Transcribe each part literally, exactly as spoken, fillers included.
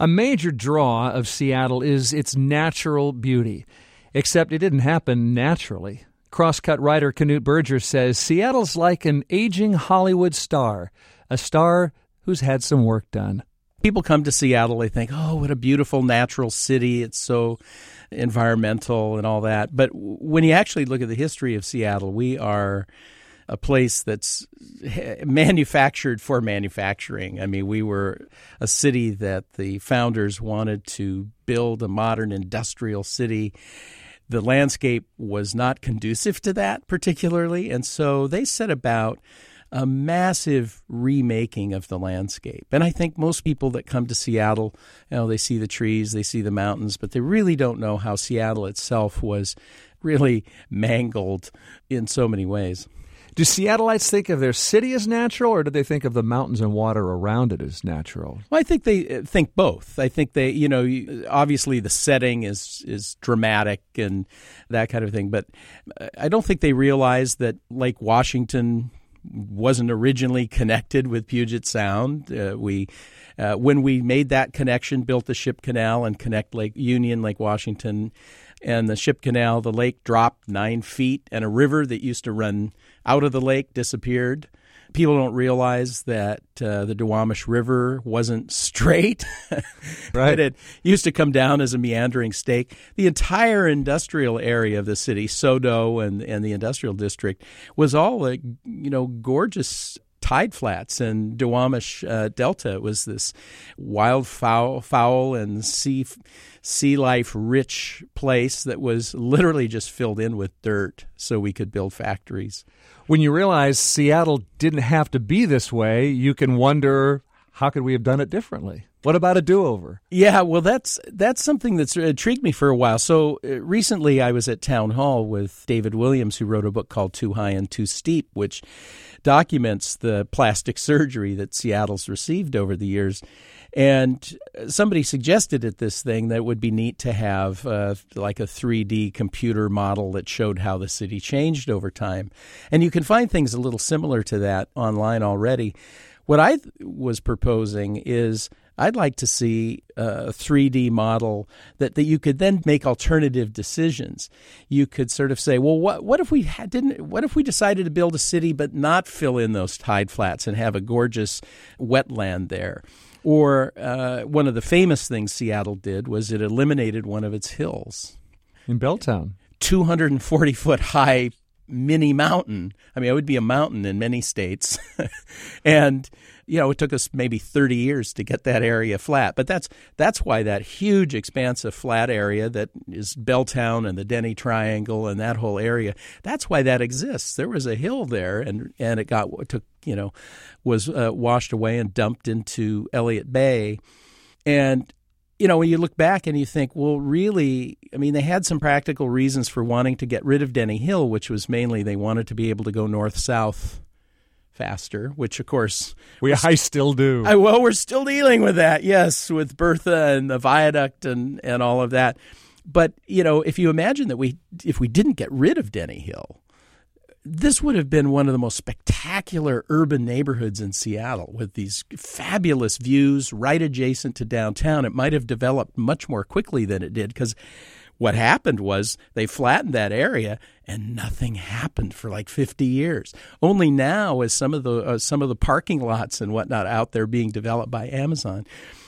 A major draw of Seattle is its natural beauty, except it didn't happen naturally. Crosscut writer Knute Berger says Seattle's like an aging Hollywood star, a star who's had some work done. People come to Seattle, they think, oh, what a beautiful natural city. It's so environmental and all that. But when you actually look at the history of Seattle, we are a place that's manufactured for manufacturing. I mean, we were a city that the founders wanted to build a modern industrial city. The landscape was not conducive to that particularly, and so they set about a massive remaking of the landscape. And I think most people that come to Seattle, you know, they see the trees, they see the mountains, but they really don't know how Seattle itself was really mangled in so many ways. Do Seattleites think of their city as natural, or do they think of the mountains and water around it as natural? Well, I think they think both. I think they, you know, obviously the setting is is dramatic and that kind of thing, but I don't think they realize that Lake Washington wasn't originally connected with Puget Sound. Uh, we, uh, when we made that connection, built the ship canal and connect Lake Union, Lake Washington, and the ship canal, the lake dropped nine feet, and a river that used to run out of the lake disappeared. People don't realize that uh, the Duwamish River wasn't straight. Right. It used to come down as a meandering stake. The entire industrial area of the city, SoDo and, and the industrial district, was all like, you know, gorgeous tide flats, and Duwamish uh, Delta was this wild fowl, fowl and sea sea life rich place that was literally just filled in with dirt so we could build factories. When you realize Seattle didn't have to be this way, you can wonder, how could we have done it differently? What about a do-over? Yeah, well, that's that's something that's intrigued me for a while. So uh, recently I was at Town Hall with David Williams, who wrote a book called Too High and Too Steep, which documents the plastic surgery that Seattle's received over the years. And somebody suggested at this thing that it would be neat to have uh, like a three D computer model that showed how the city changed over time. And you can find things a little similar to that online already. What I th- was proposing is I'd like to see a three D model that, that you could then make alternative decisions. You could sort of say, well, what what if we had, didn't? What if we decided to build a city but not fill in those tide flats and have a gorgeous wetland there? Or uh, one of the famous things Seattle did was it eliminated one of its hills. In Belltown. two hundred forty foot high mini mountain. I mean, it would be a mountain in many states. And, you know, it took us maybe thirty years to get that area flat. But that's that's why that huge expansive flat area that is Belltown and the Denny Triangle and that whole area, that's why that exists. There was a hill there, and, and it got took, you know, was uh, washed away and dumped into Elliott Bay. And you know, when you look back and you think, well, really, I mean, they had some practical reasons for wanting to get rid of Denny Hill, which was mainly they wanted to be able to go north-south faster, which, of course... We I still do. I, well, we're still dealing with that, yes, with Bertha and the viaduct and, and all of that. But, you know, if you imagine that we, if we didn't get rid of Denny Hill, this would have been one of the most spectacular urban neighborhoods in Seattle with these fabulous views right adjacent to downtown. It might have developed much more quickly than it did because what happened was they flattened that area and nothing happened for like fifty years. Only now is some of the uh, some of the parking lots and whatnot out there being developed by Amazon.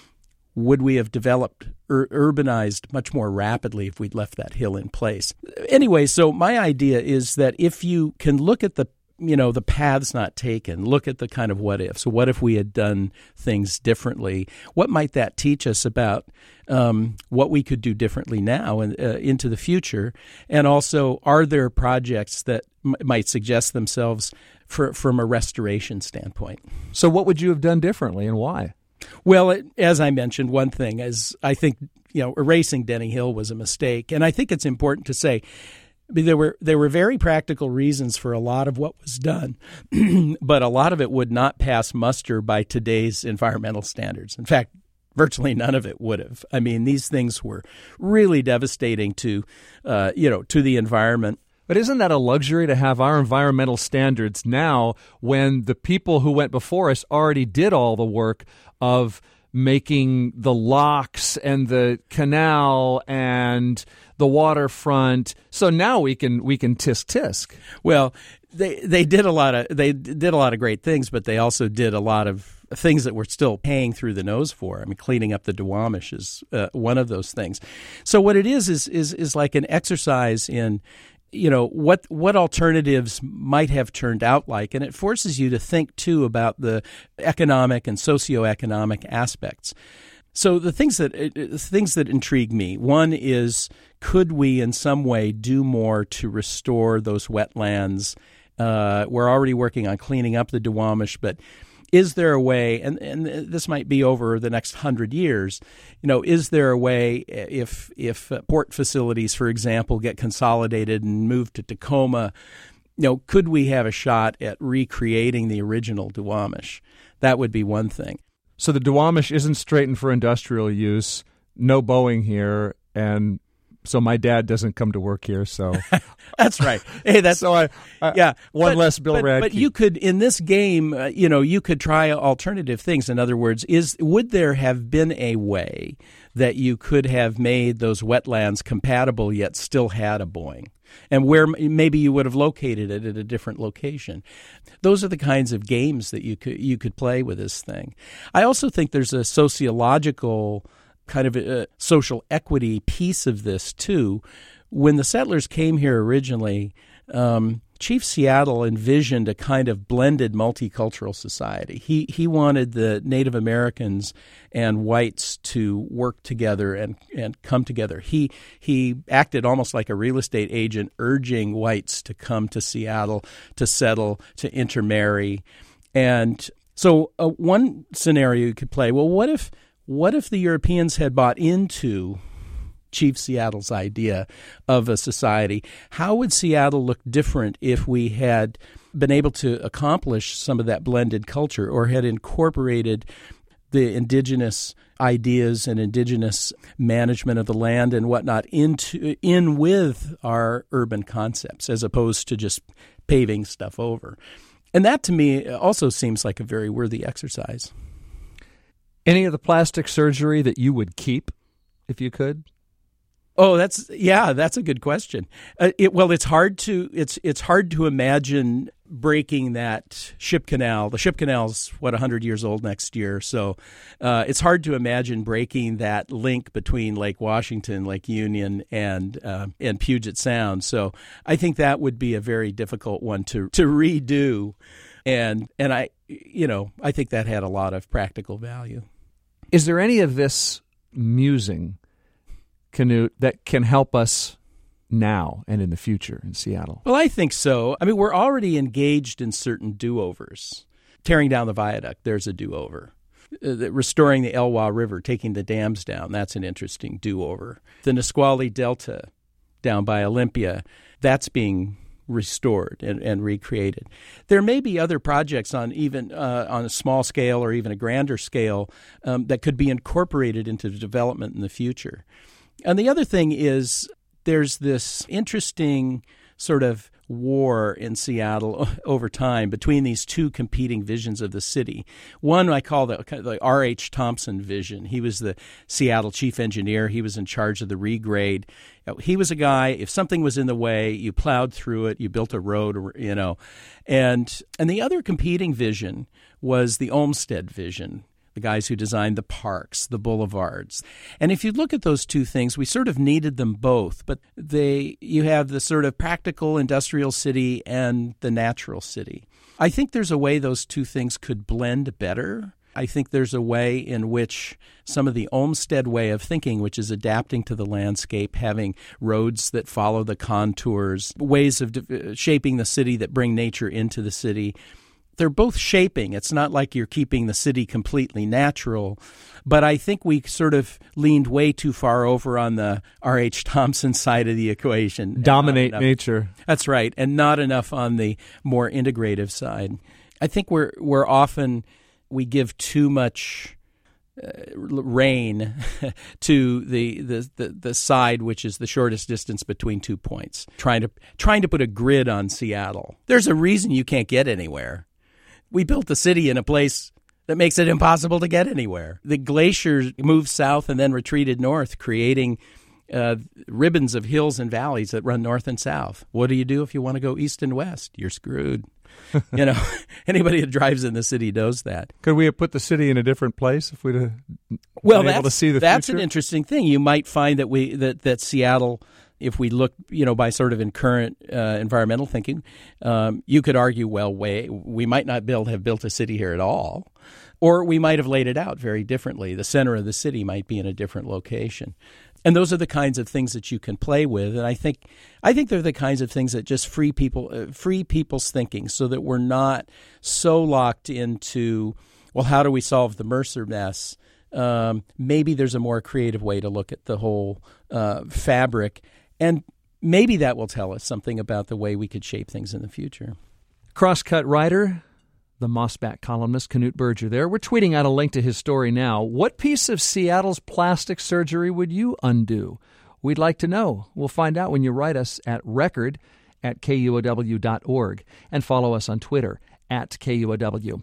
Would we have developed, ur- urbanized much more rapidly if we'd left that hill in place? Anyway, so my idea is that if you can look at the, you know, the paths not taken, look at the kind of what if. So what if we had done things differently? What might that teach us about um, what we could do differently now and uh, into the future? And also, are there projects that m- might suggest themselves for, from a restoration standpoint? So what would you have done differently and why? Well, it, as I mentioned, one thing is I think, you know, erasing Denny Hill was a mistake. And I think it's important to say there were there were very practical reasons for a lot of what was done, but a lot of it would not pass muster by today's environmental standards. In fact, virtually none of it would have. I mean, these things were really devastating to, uh, you know, to the environment. But isn't that a luxury to have our environmental standards now when the people who went before us already did all the work of making the locks and the canal and the waterfront. So now we can we can tisk tisk. Well, they they did a lot of they did a lot of great things, but they also did a lot of things that we're still paying through the nose for. I mean, cleaning up the Duwamish is uh, one of those things. So what it is is is is like an exercise in, you know, what what alternatives might have turned out like, and it forces you to think too about the economic and socioeconomic aspects. So the things that uh, things that intrigue me, one is, could we in some way do more to restore those wetlands? Uh, we're already working on cleaning up the Duwamish, but is there a way, and, and this might be over the next hundred years, you know, is there a way if if port facilities, for example, get consolidated and moved to Tacoma, you know, could we have a shot at recreating the original Duwamish? That would be one thing. So the Duwamish isn't straightened for industrial use, no Boeing here, and so my dad doesn't come to work here, so that's right. Hey, that's so I, I yeah. One but, less Bill but, Radke. But you could in this game, uh, you know, you could try alternative things. In other words, is would there have been a way that you could have made those wetlands compatible yet still had a Boeing? And where maybe you would have located it at a different location. Those are the kinds of games that you could you could play with this thing. I also think there's a sociological kind of a social equity piece of this too. When the settlers came here originally, um, Chief Seattle envisioned a kind of blended multicultural society. He he wanted the Native Americans and whites to work together and, and come together. He he acted almost like a real estate agent, urging whites to come to Seattle, to settle, to intermarry. And so uh, one scenario you could play, well, what if what if the Europeans had bought into Chief Seattle's idea of a society? How would Seattle look different if we had been able to accomplish some of that blended culture, or had incorporated the indigenous ideas and indigenous management of the land and whatnot into in with our urban concepts, as opposed to just paving stuff over? And that to me also seems like a very worthy exercise. Any of the plastic surgery that you would keep if you could? Oh, that's yeah, that's a good question. Uh, it, well, it's hard to it's it's hard to imagine breaking that ship canal. The ship canal's what one hundred years old next year, so uh, it's hard to imagine breaking that link between Lake Washington, Lake Union, and uh, and Puget Sound. So I think that would be a very difficult one to to redo, and and I you know I think that had a lot of practical value. Is there any of this musing, Canute, that can help us now and in the future in Seattle? Well, I think so. I mean, we're already engaged in certain do-overs. Tearing down the viaduct, there's a do-over. Uh, restoring the Elwha River, taking the dams down, that's an interesting do-over. The Nisqually Delta down by Olympia, that's being restored and, and recreated. There may be other projects on even uh, on a small scale or even a grander scale um, that could be incorporated into development in the future. And the other thing is there's this interesting sort of war in Seattle over time between these two competing visions of the city. One I call the, the R H Thompson vision. He was the Seattle chief engineer. He was in charge of the regrade. He was a guy, if something was in the way, you plowed through it, you built a road, you know. And, and the other competing vision was the Olmsted vision. The guys who designed the parks, the boulevards. And if you look at those two things, we sort of needed them both. But they, you have the sort of practical industrial city and the natural city. I think there's a way those two things could blend better. I think there's a way in which some of the Olmsted way of thinking, which is adapting to the landscape, having roads that follow the contours, ways of de- shaping the city that bring nature into the city, they're both shaping. It's not like you're keeping the city completely natural. But I think we sort of leaned way too far over on the R H Thompson side of the equation. Dominate nature. That's right. And not enough on the more integrative side. I think we're we're often, we give too much uh, rein to the, the, the, the side which is the shortest distance between two points, trying to trying to put a grid on Seattle. There's a reason you can't get anywhere. We built the city in a place that makes it impossible to get anywhere. The glaciers moved south and then retreated north, creating uh, ribbons of hills and valleys that run north and south. What do you do if you want to go east and west? You're screwed. You know, anybody that drives in the city knows that. Could we have put the city in a different place if we'd have well, been able to see the that's future? An interesting thing. You might find that we that, that Seattle, if we look, you know, by sort of in current uh, environmental thinking, um, you could argue, well, way, we might not build have built a city here at all, or we might have laid it out very differently. The center of the city might be in a different location. And those are the kinds of things that you can play with, and I think I think they're the kinds of things that just free people, uh, free people's thinking, so that we're not so locked into, well, how do we solve the Mercer mess? Um, maybe there's a more creative way to look at the whole uh, fabric, and maybe that will tell us something about the way we could shape things in the future. Crosscut writer, the Mossback columnist, Knut Berger there. We're tweeting out a link to his story now. What piece of Seattle's plastic surgery would you undo? We'd like to know. We'll find out when you write us at record at K U O W dot org and follow us on Twitter at K U O W.